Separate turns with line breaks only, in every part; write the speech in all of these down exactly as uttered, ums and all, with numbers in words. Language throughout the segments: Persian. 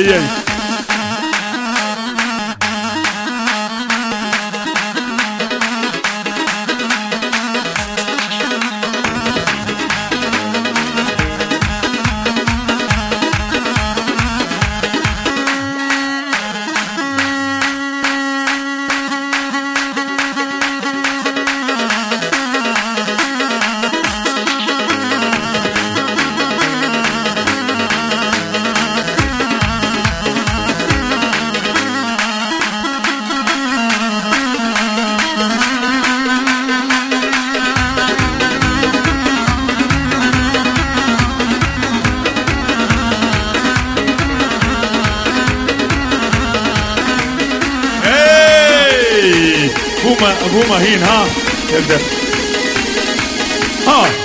زریعی بوما بوما هين ها تبدأ ها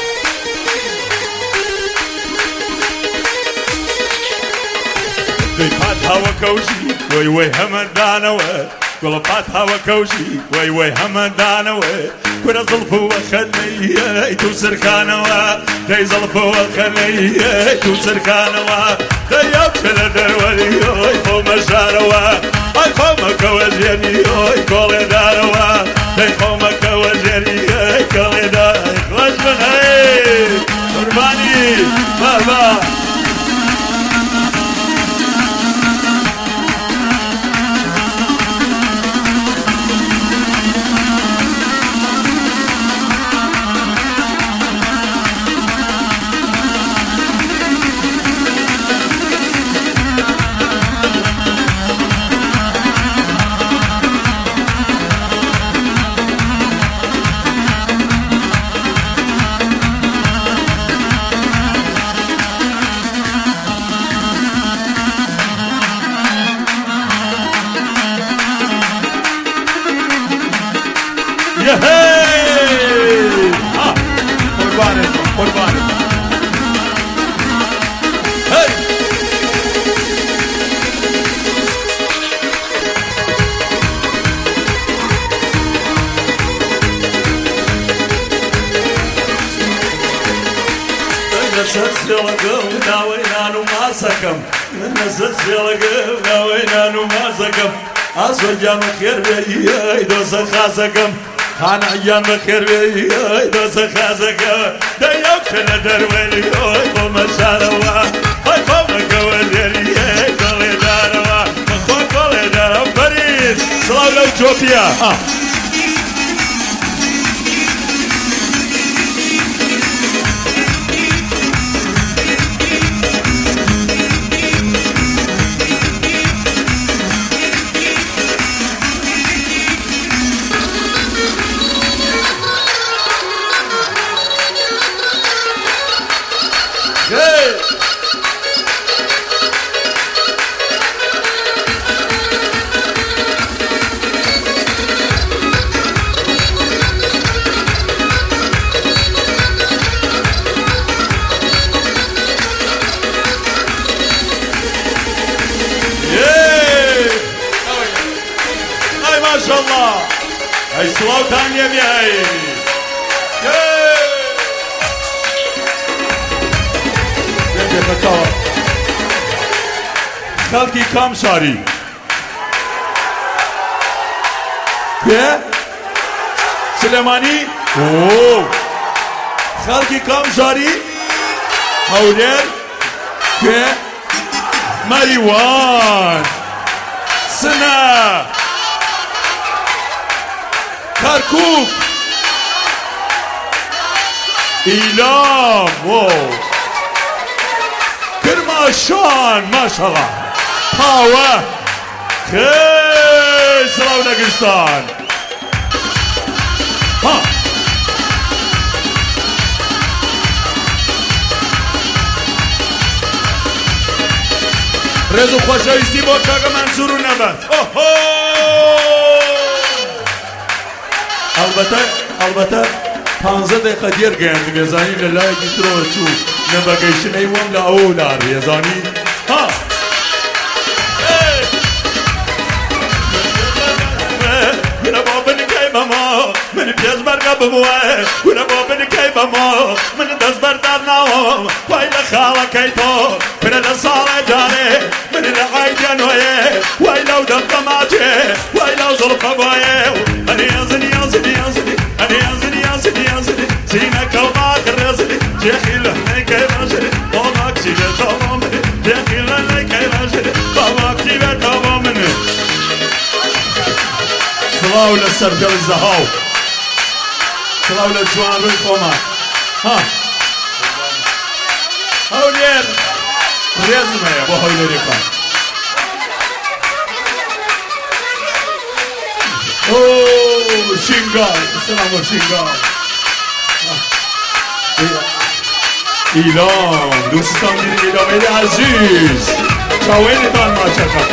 ديبات هوا كوشي وي وي همدانا وي قلبات هوا كوشي وي وي همدانا وي كنا ظلفوا وخلي توسر كانوا دي ظلفوا وخلي توسر كانوا دي يوكل درولي فو مشاروا اي قومك وزيني اي كولي داروا اي قومك وزيني اي كولي داروا خلاص من هاي قرباني بابا قربانك قربانك هاي نسس يلقونا وينان وما سكم نسس يلقونا وينان وما سكم أصل جام خير بيا دوس خاسكم خان عيان بخير بيا دوس خاسكم دايوك ندر ويلي أو مشاروا هاي قومك وزيري كل داروا خو كل داروا فريد سلام لإثيوبيا آه ما شاء الله هاي صلاة ثانية بهاي خلقي كم شاري كيف سليماني اوه خلقي كم شاري هودر كيف ماريوان سنة كركوك إيلام واو كرماشان ما شاء الله هاوا خير سلام نقشتان ها رزو خوشایستی با کاغا منصور و نبت البته البته پانزده دقیقه دیر گیند بیزانی للای دیترو چو نبگیشن ایوان لأولار بیزانی ها من بابا نگای ماما من پێش بەرگە ببووە ورە بۆ بنکەی بەمۆ من دەست بەردار ناوم وای لە خاڵەکەی تۆ فرە لە ساڵێ جارێ من لە عایدێنۆیێ وای لەو دەبتەماچێ وای لەو زڵفە بۆیێ هەنیازنی یازنی یازنی هەنیازنی یازنی یازنی سینەکە و ماکڕێزنی جێخی لە هەنەکەی باشنی بۆڵاکسی بێتەوە بۆ منی جێخی لە هەنەکەی باشنی بۆڵاکسی بێتەوە بۆ منی سڵاو لەسەر دڵی زەهاو سڵاو لە جوانڕووی خۆمان ها هەولێر ڕێزم هەیە بۆ هەولێریەکان اوه شینگال سلام شینگال ایلام دوستان دیدید ایلامید عزیز چاوینتان ماچکا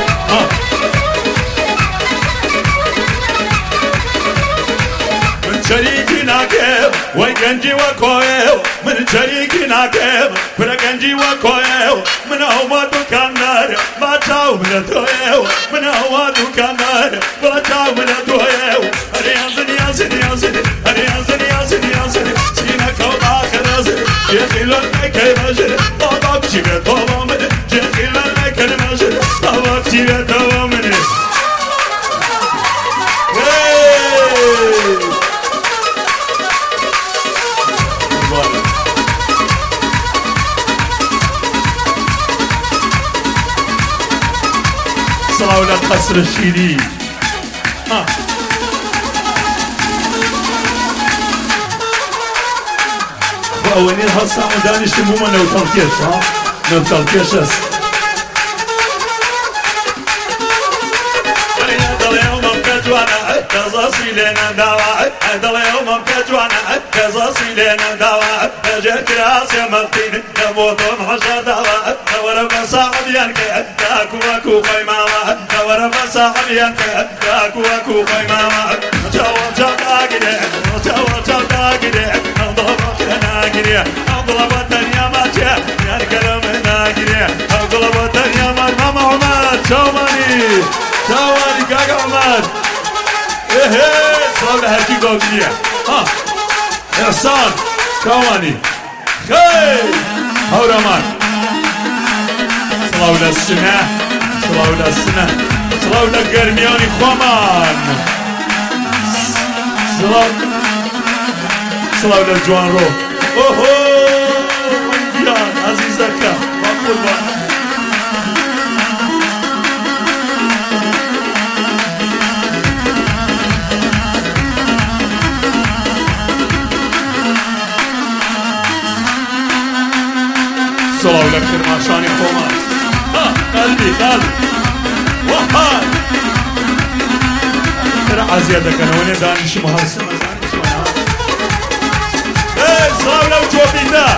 من شریکی ناکم وی گنجی و کویو من شریکی ناکم پر گنجی و کویو من هوا دکاندار ما چاو من تویو من هوا دکاندار ما چاو من تویو هری ازنی ازنی ازنی هری ازنی ازنی ازنی سینه کو آخر ازنی جهیلان نکه باشد بابا چی به تو من جهیلان نکه باشد بابا چی به تو من صلاة قصر الشيري ها وأولين هالساعة دانش تموما نوتال كيش ها نوتال كيش اس قصصي لنا دواء هذا اليوم بجوانا قصصي لنا دواء جيت راسي مغتين نموت محشى دواء ورب صاحب ينك داكو وكو خيماما ورب صاحب ينك داكو وكو خيماما جوا جوا داقري جوا جوا داقري نضرب ناقري نضرب الدنيا ما جاء ينقلب ناقري نضرب الدنيا ما ماما عمر شوماني شوماني كاكا عمر ايه صلاة هرجي قوبية ها إحسان كواني خير هورمان صلاة للسنة صلاة للسنة صلاة للقرمياني خومان صلاة صلاة للجوان رو اوهو ويديان عزيزك مقبول بان صلاة لك ماشاني خومان ها قلبي قلبي وحال ترى عزيزك انا وانا دانش مهرسم دانش وانا ايه صلاة لك جوبيتا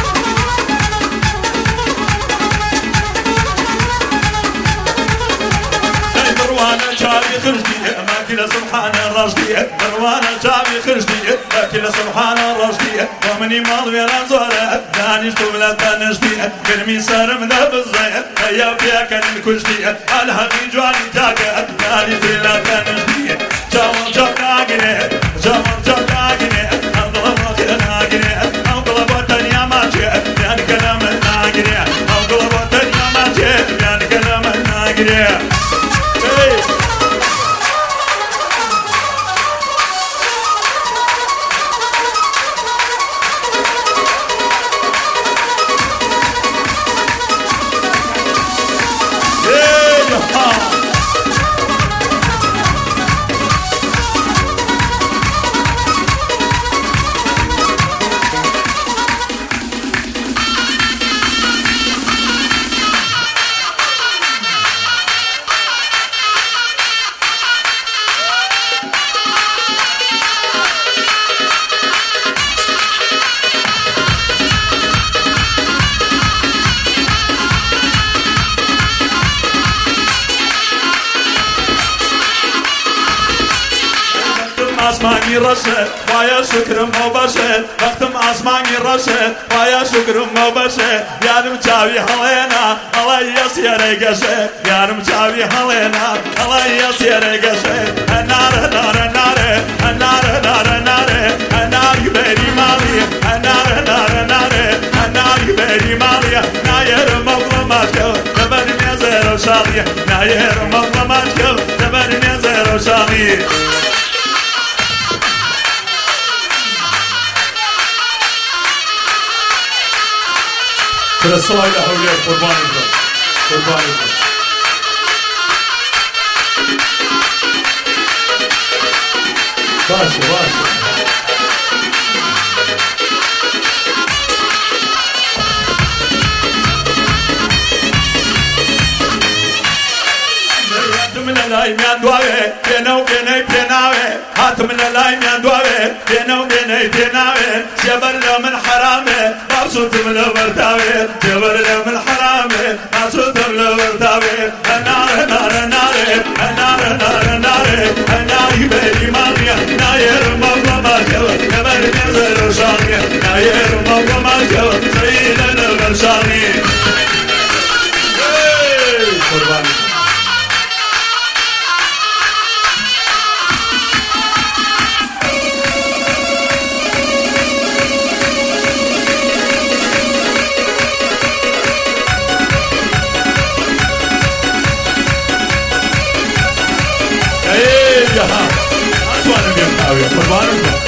مروانة شابي خرجتي ما كلا سبحان الرشدي مروانة شابي خرجتي ما كلا سبحان الرشدي ومني مال ويران زورة دانش تبلا دانشتي كرمي سرم ذا بالزيت يا بيا كان الكشتي الهقي جواني تاكا دانش تبلا دانشتي جوان جوان ناقني جوان جوان ناقني انظلم اخير ناقني انظلم الدنيا ما جاء يعني كلام ناقني انظلم الدنيا ما جاء يعني كلام ناقني آسمانی رشد ویا شکرم او بشه وقتم آسمانی رشد ویا شکرم او بشه یارم چاوی هلینا هلیا سیاره گشه یارم چاوی هلینا هلیا سیاره گشه ناره ناره ناره ناره ناره ناره ماماماتكو دبر ميزر وشاضية ناير ماماماتكو دبر ميزر وشاضية ترى الصلاة إلى هوليك قربان الله قربان الله باشا باشا من اللايم يا دواوي بينا وبيني بيناوي هات من اللايم يا دواوي بينا وبيني بيناوي سيبر من حرامي مبسوط من البرتاوي سيبر من حرامي مبسوط من البرتاوي النار نار نار النار نار نار النار بيدي ماميا ناير ماما ما جو كبر نزل وشاني ناير ماما ما جو سيد الغرشاني قرباني جهان أتوانا بيمتاوية قربان الله